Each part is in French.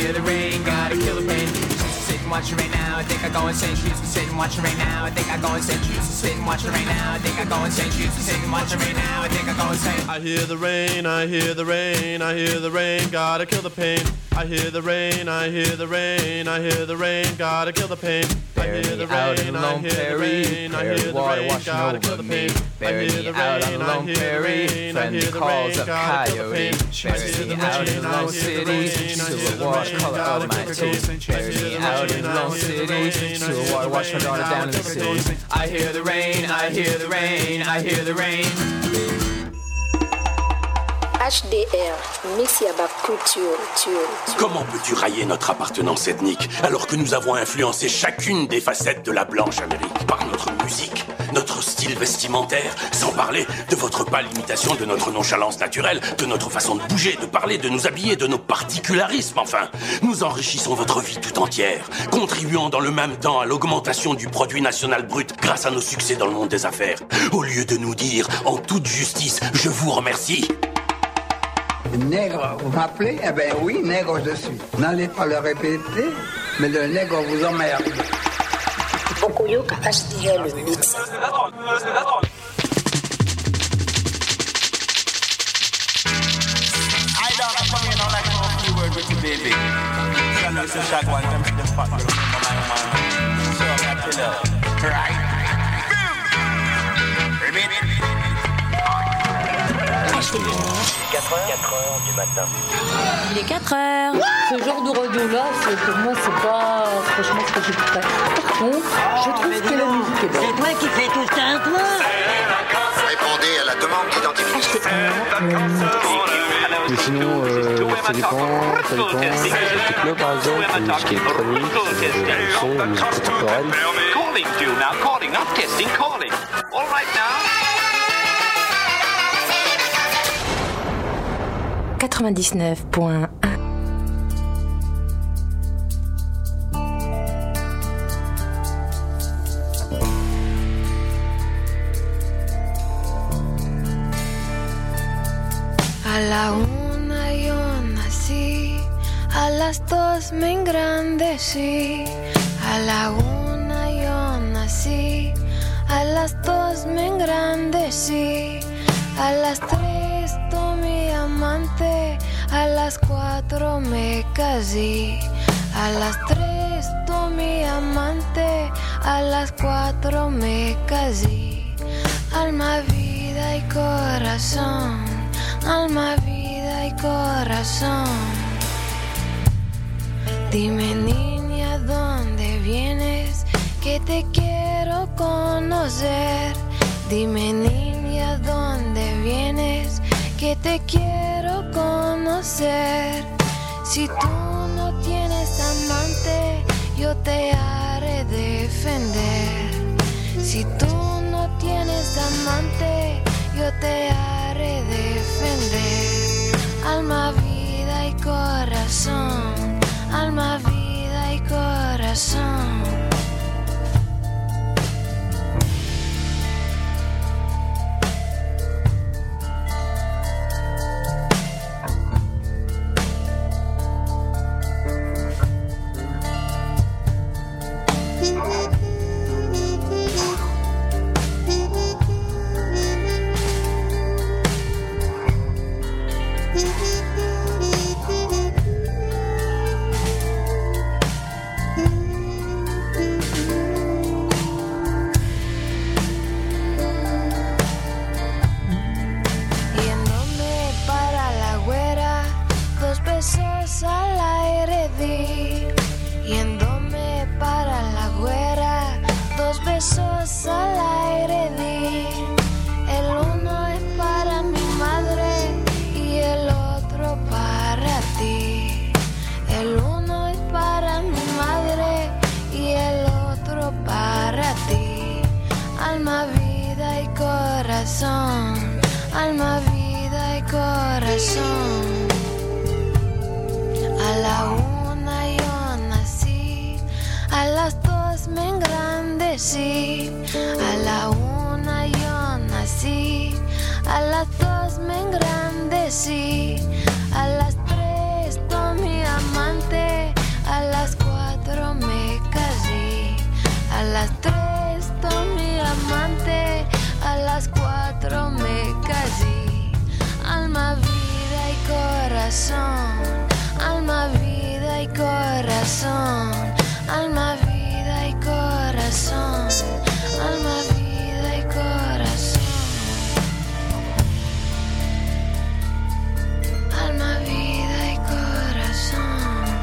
hear the rain, gotta kill the pain. She used to sit and watch it right now, I think I go insane. She used to sit and watch it right now, I think I go insane. She used to sit and watch it right now, I think I go insane. She used to sit and watch it right now, I think I go insane. I hear the rain, I hear the rain, I hear the rain, gotta kill the pain. I hear the rain, I hear the rain, I hear the rain, gotta kill the pain. I hear the rain, I hear the rain, I hear the rain, gotta kill the pain. Bury me out on the lone prairie, friend calls of coyote. Bury me out in the lone city, to a wash color of my teeth. Bury me out in the lone city, to a water wash my daughter down in the city. I hear the rain, I hear the rain, I hear the rain. HDR, Messiaba Couture. Comment peux-tu railler notre appartenance ethnique alors que nous avons influencé chacune des facettes de la blanche Amérique par notre musique, notre style vestimentaire, sans parler de votre pâle imitation de notre nonchalance naturelle, de notre façon de bouger, de parler, de nous habiller, de nos particularismes, enfin. Nous enrichissons votre vie tout entière, contribuant dans le même temps à l'augmentation du produit national brut grâce à nos succès dans le monde des affaires. Au lieu de nous dire, en toute justice, je vous remercie. Nègre, vous m'appelez? Eh ben oui, nègre je suis. N'allez pas le répéter, mais le nègre vous emmerde. Bokoyoka HDR, le mix. HDR. 4h du matin. Il est 4h. Ce genre de radio-là, pour moi, c'est pas franchement ce que j'écouterais. Par contre, je trouve que la musique est bonne. C'est toi qui fais tout ça, toi. Répondez à la demande d'identification. Mais sinon, ça dépend. Techno par exemple, la musique électronique, le son, la musique contemporaine. Calling now, testing, calling. All right now. 99.1. A la una yo nací, a las dos me engrandecí. A la una yo nací, a las dos me engrandecí. A las tres tomé amante, a las cuatro me casé. A las tres tomé amante, a las cuatro me casé. Alma, vida y corazón, alma, vida y corazón. Dime niña, ¿dónde vienes? Que te quiero conocer. Dime niña, ¿dónde vienes? Que te quiero conocer. Si tú no tienes amante, yo te haré defender. Si tú no tienes amante, yo te haré defender. Alma, vida y corazón, alma, vida y corazón. Alma, vida y corazón. A la una yo nací, a las dos me engrandecí. A la una yo nací, a las dos me engrandecí. A las tres tomé amante, corazón, alma, vida y corazón, alma, vida y corazón, alma, vida y corazón, alma, vida y corazón.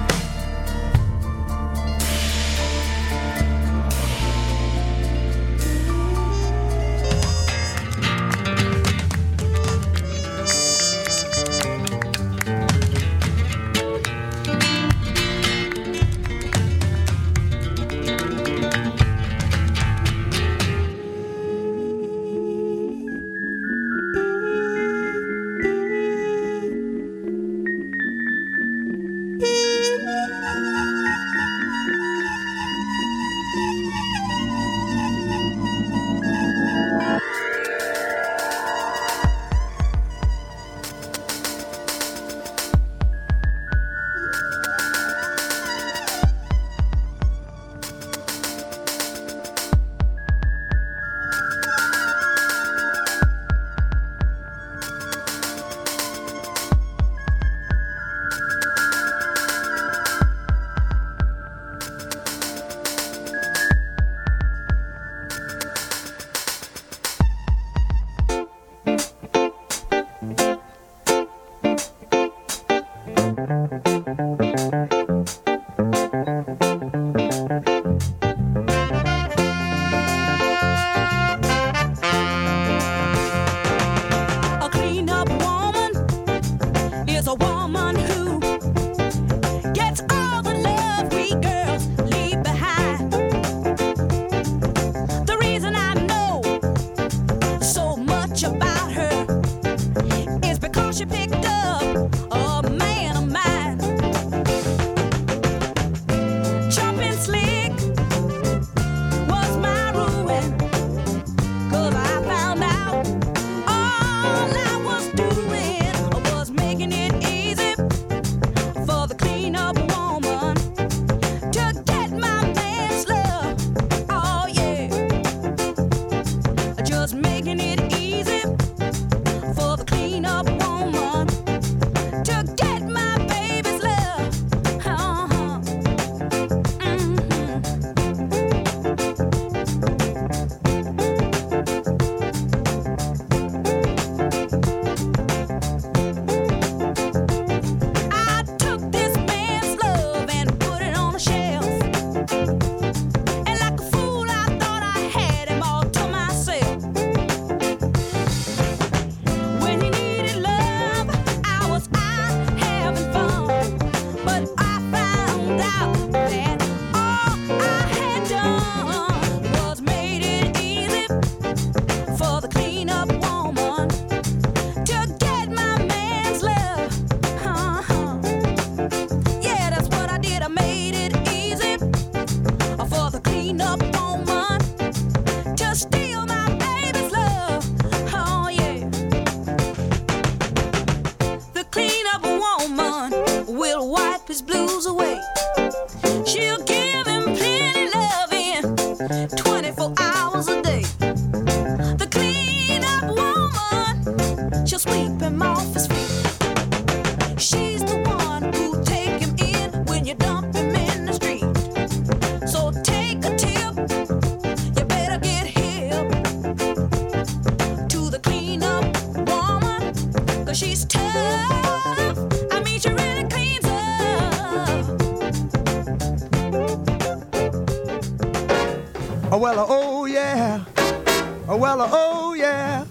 Well, oh yeah, well, oh yeah,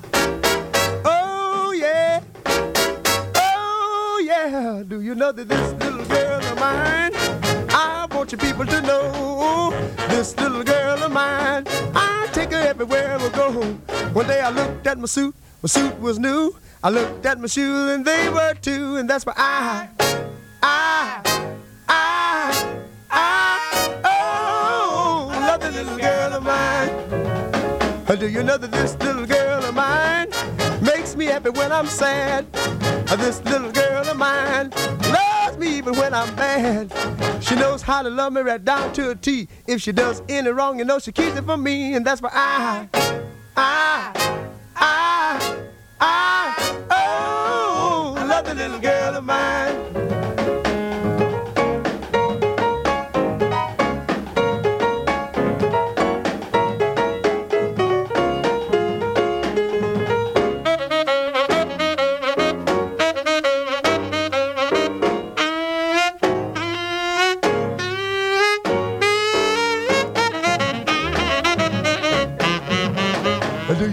oh yeah, oh yeah. Do you know that this little girl of mine, I want you people to know, this little girl of mine, I take her everywhere we go. One day I looked at my suit was new. I looked at my shoes and they were too, and that's why I love the little girl of mine. Do you know that this little girl of mine makes me happy when I'm sad? This little girl of mine loves me even when I'm mad. She knows how to love me right down to a T. If she does any wrong, you know she keeps it from me, and that's why I love the little girl of mine.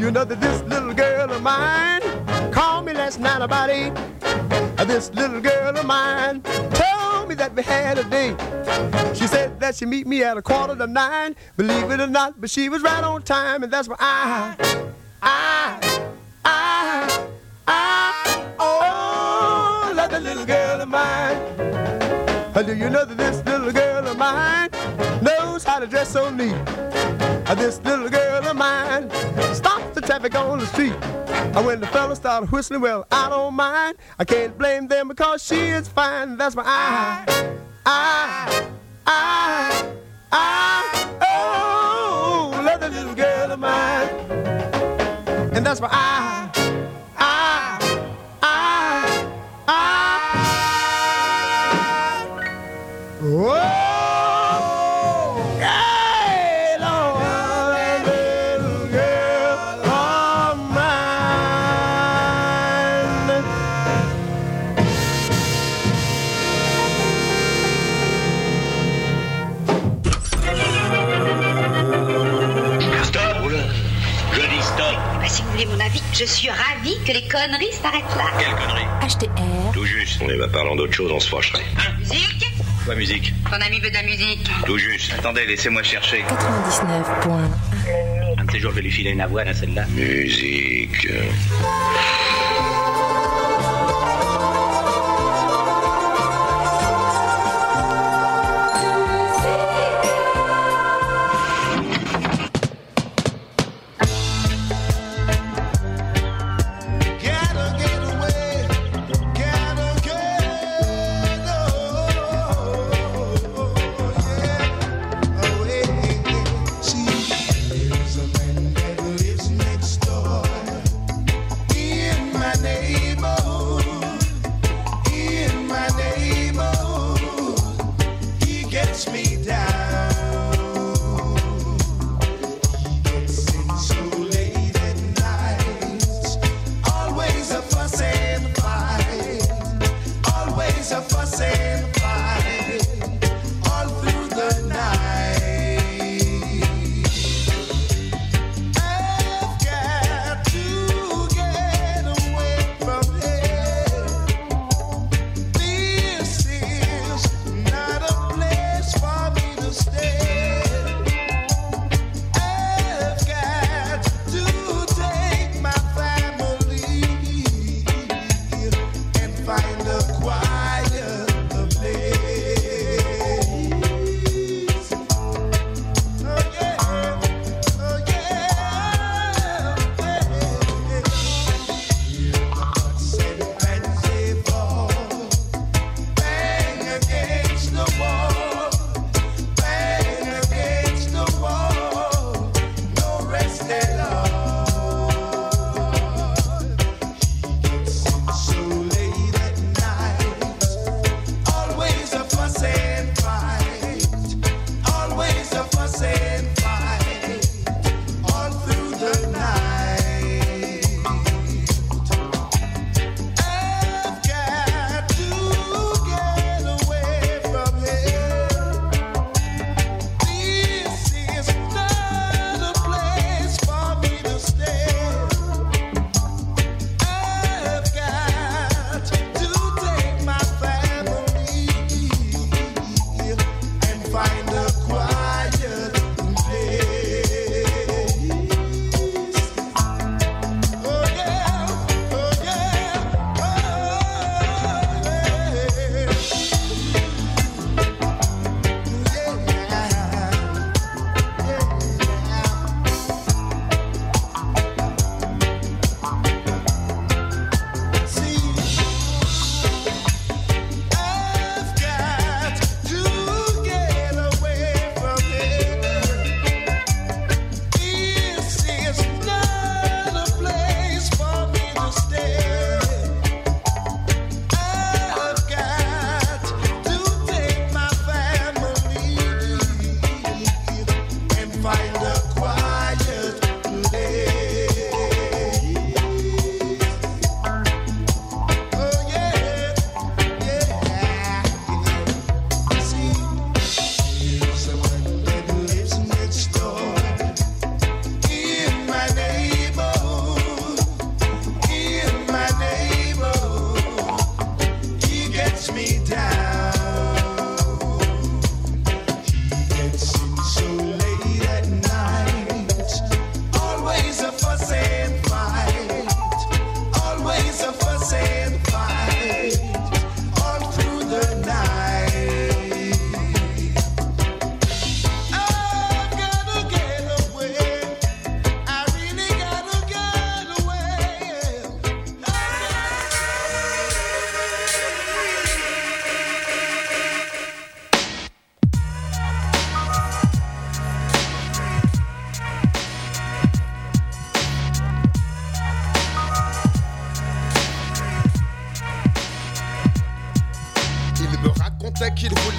you know that this little girl of mine called me last night about 8? This little girl of mine told me that we had a date. She said that she'd meet me at 8:45. Believe it or not, but she was right on time, and that's why oh, love the little girl of mine. Do you know that this little girl of mine knows how to dress so neat? This little girl of mine stops the traffic on the street. When the fellas start whistling, well, I don't mind. I can't blame them because she is fine. That's why oh, love the little girl of mine. And that's why je suis ravie que les conneries s'arrêtent là. Quelle connerie? HDR. Tout juste. On va parlant d'autre chose, on se fâcherait. Hein? Musique? Quoi, musique? Ton ami veut de la musique. Tout juste. Attendez, laissez-moi chercher. 99.1. Un de ces jours, je vais lui filer une avoine à celle-là. Musique. There's a man that lives next door.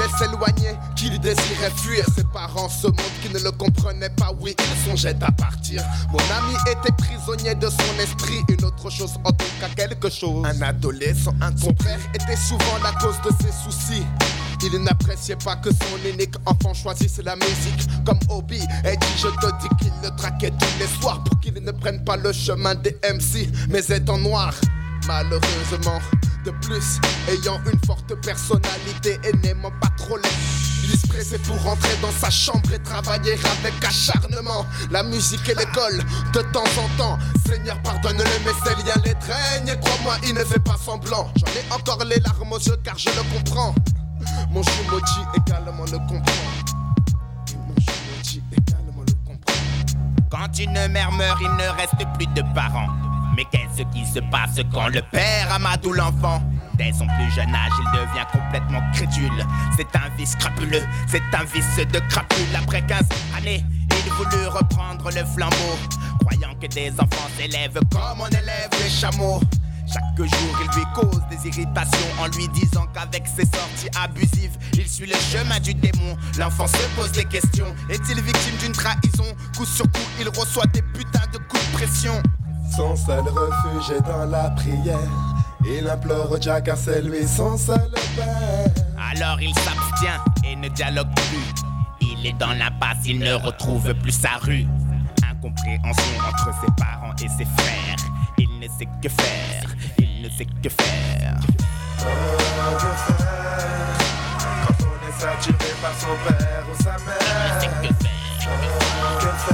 s'éloigner, qu'il désirait fuir. Ses parents se montrent qu'ils ne le comprenaient pas, oui, ils songeaient à partir. Mon ami était prisonnier de son esprit, une autre chose, en tout cas quelque chose. Un adolescent incompris. Son père était souvent la cause de ses soucis. Il n'appréciait pas que son unique enfant choisisse la musique comme hobby. Et dit, je te dis qu'il le traquait tous les soirs pour qu'il ne prenne pas le chemin des MC, mais est en noir. Malheureusement, de plus, ayant une forte personnalité et n'aimant pas trop les... Il se pressait pour rentrer dans sa chambre et travailler avec acharnement. La musique et l'école, de temps en temps. Seigneur, pardonne-le, mais ces liens l'étreignent. Et crois-moi, il ne fait pas semblant. J'en ai encore les larmes aux yeux car je le comprends. Mon Shumoji également le comprend. Mon Shumoji également le comprend. Quand une mère meurt, il ne reste plus de parents. Mais qu'est-ce qui se passe quand le père Amadou l'enfant? Dès son plus jeune âge, il devient complètement crédule. C'est un vice crapuleux, c'est un vice de crapule. Après 15 années, il voulut reprendre le flambeau, croyant que des enfants s'élèvent comme on élève les chameaux. Chaque jour, il lui cause des irritations en lui disant qu'avec ses sorties abusives, il suit le chemin du démon. L'enfant se pose des questions. Est-il victime d'une trahison? Coup sur coup, il reçoit des putains de coups de pression. Son seul refuge est dans la prière. Il implore au Jah car c'est lui son seul père. Alors il s'abstient et ne dialogue plus. Il est dans l'impasse, il ne retrouve plus sa rue. Incompréhension entre ses parents et ses frères. Il ne sait que faire, il ne sait que faire. Oh, que faire quand on est saturé par son père ou sa mère? Il ne sait que faire. Oh, que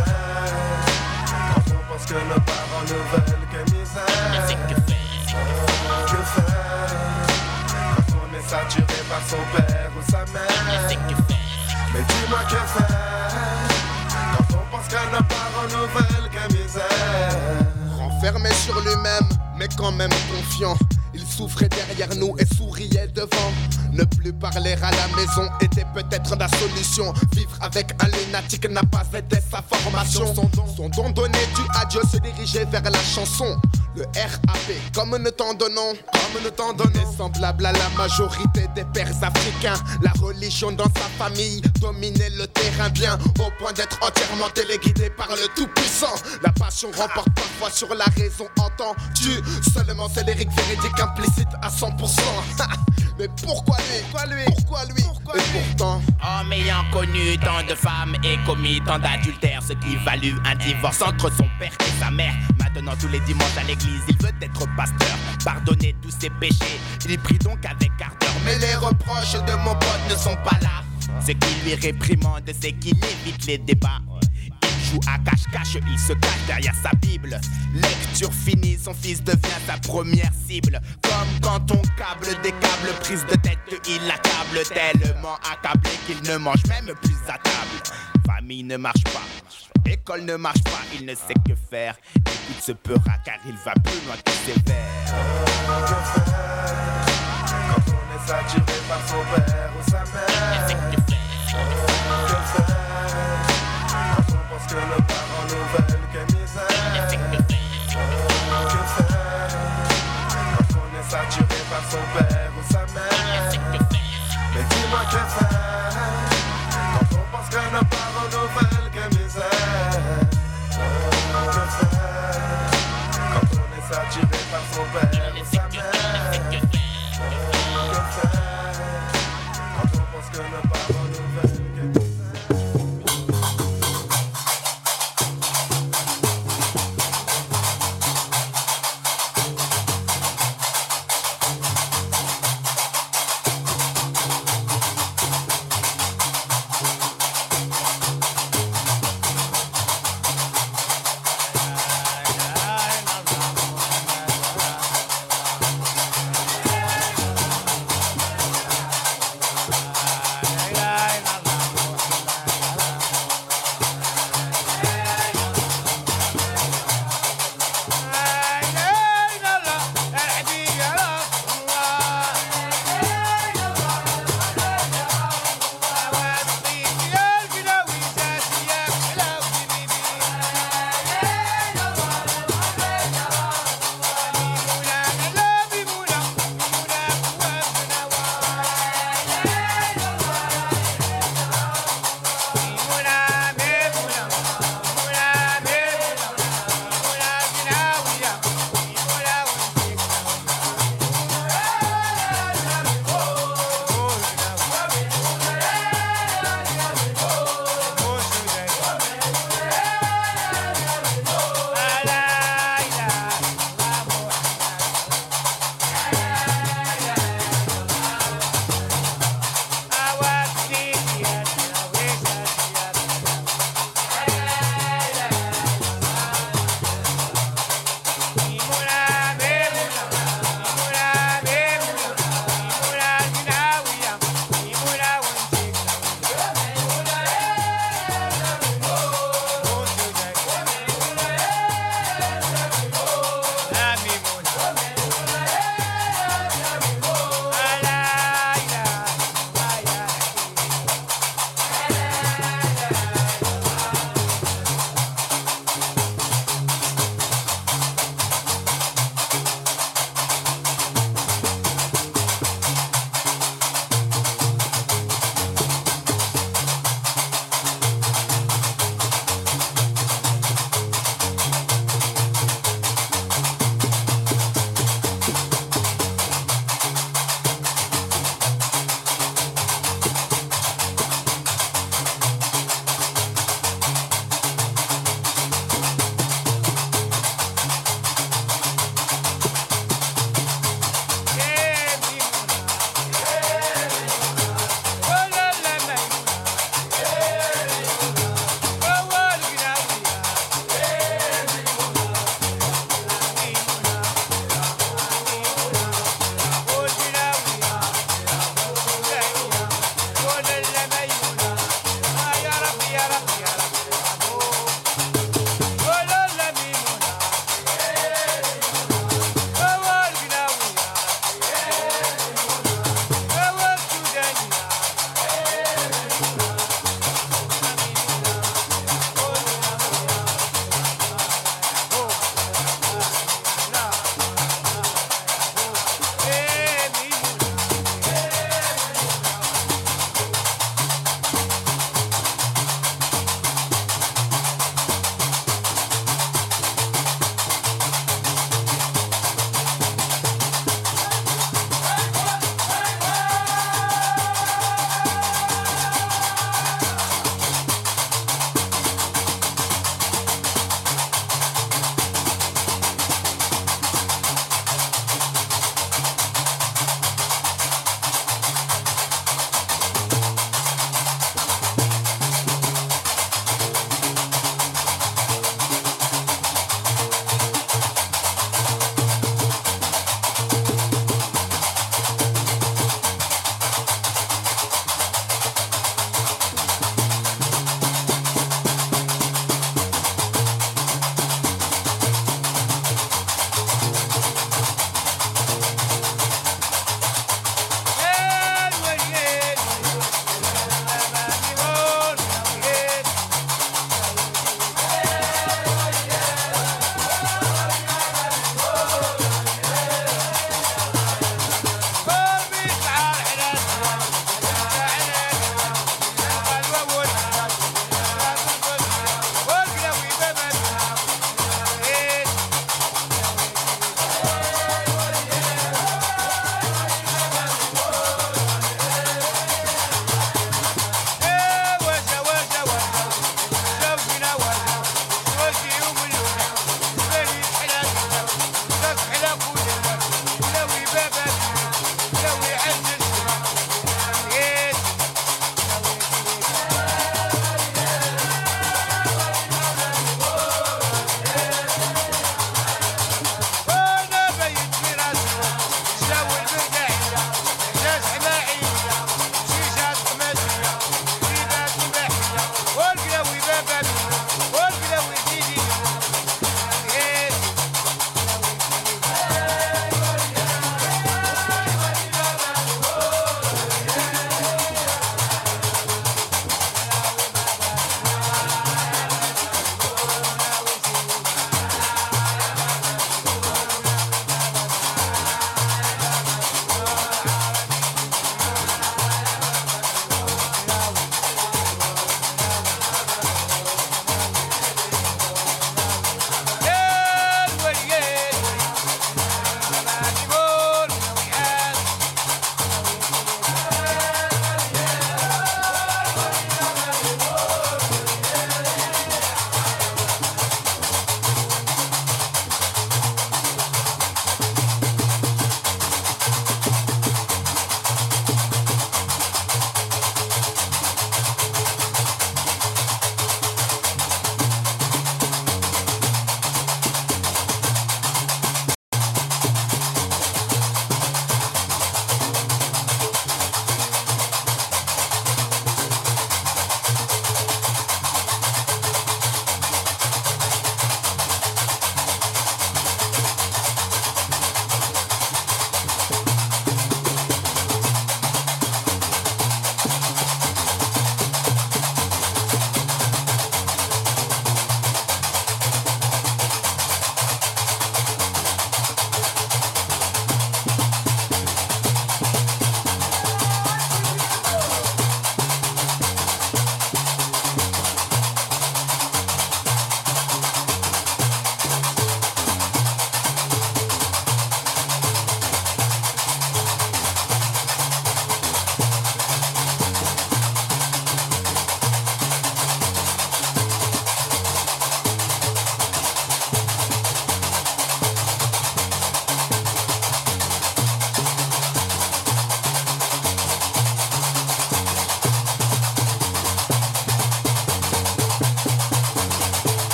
faire quand on pense que nos parents ne veulent que misère? Il ne sait que faire. Oh, que faire quand on est saturé par son père ou sa mère? Il ne sait que faire. Mais dis-moi que faire quand on pense que nos parents ne veulent que misère? Renfermé sur lui-même, mais quand même confiant, il souffrait derrière nous et souriait devant. Ne plus parler à la maison était peut-être la solution. Vivre avec un lunatique n'a pas été sa formation. Son don donné dû à Dieu se dirigeait vers la chanson. Le RAP, comme nous t'en donnons, est semblable à la majorité des pères africains. La religion dans sa famille dominait le terrain bien, au point d'être entièrement téléguidé par le Tout-Puissant. La passion remporte parfois sur la raison, entends-tu? Seulement c'est l'Éric véridique implicite à 100%. Mais pourquoi lui? Et pourtant, homme ayant connu tant de femmes et commis tant d'adultères, ce qui valut un divorce entre son père et sa mère. Maintenant tous les dimanches à l'église, il veut être pasteur, pardonner tous ses péchés. Il prie donc avec ardeur, mais les reproches de mon pote ne sont pas là. Ce qui lui réprimande, c'est qu'il évite les débats. Il joue à cache-cache, il se cache derrière sa Bible. Lecture finie, son fils devient sa première cible. Comme quand on câble des câbles, prise de tête, il accable. Tellement accablé qu'il ne mange même plus à table. Famille ne marche pas, école ne marche pas, il ne sait que faire. Écoute ce peurat car il va plus loin que sévère. Oh, que faire quand on est saturé par son père ou sa mère? Il ne sait que faire. Que faire quand on pense que nos parents ne veulent que misère? Il ne sait que faire. Que faire quand on est saturé par son père ou sa mère? Il ne sait que faire. Mais dis-moi que faire quand on pense que nos parents ne veulent que misère? Que faire quand on est saturé par son père ou sa mère? Que faire quand on pense que nos parents ne veulent que misère?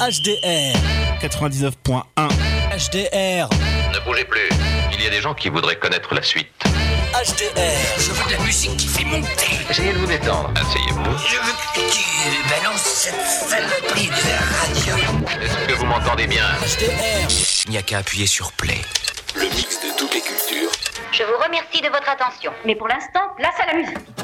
HDR 99.1 HDR. Ne bougez plus, il y a des gens qui voudraient connaître la suite. HDR. Je veux de la musique qui fait monter. Essayez de vous détendre, asseyez-vous. Je veux que tu balances cette saloperie de radio. Est-ce que vous m'entendez bien? HDR. Il n'y a qu'à appuyer sur play. Le mix de toutes les cultures. Je vous remercie de votre attention. Mais pour l'instant, place à la musique.